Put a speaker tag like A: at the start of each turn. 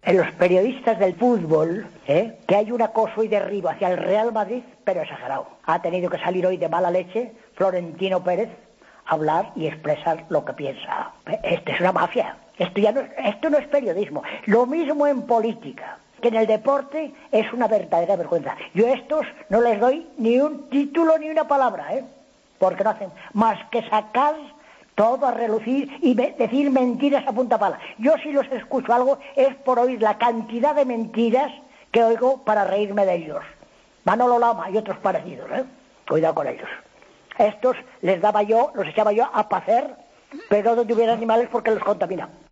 A: en los periodistas del fútbol, que hay un acoso y derribo hacia el Real Madrid, pero exagerado. Ha tenido que salir hoy de mala leche Florentino Pérez a hablar y expresar lo que piensa. Esto es una mafia. Esto no es periodismo. Lo mismo en política, que en el deporte es una verdadera vergüenza. Yo a estos no les doy ni un título ni una palabra, porque no hacen más que sacar todo a relucir y decir mentiras a punta pala. Yo si los escucho algo es por oír la cantidad de mentiras que oigo para reírme de ellos. Manolo Lama y otros parecidos, cuidado con ellos. Estos los echaba yo a pacer, pero donde hubiera animales porque los contamina.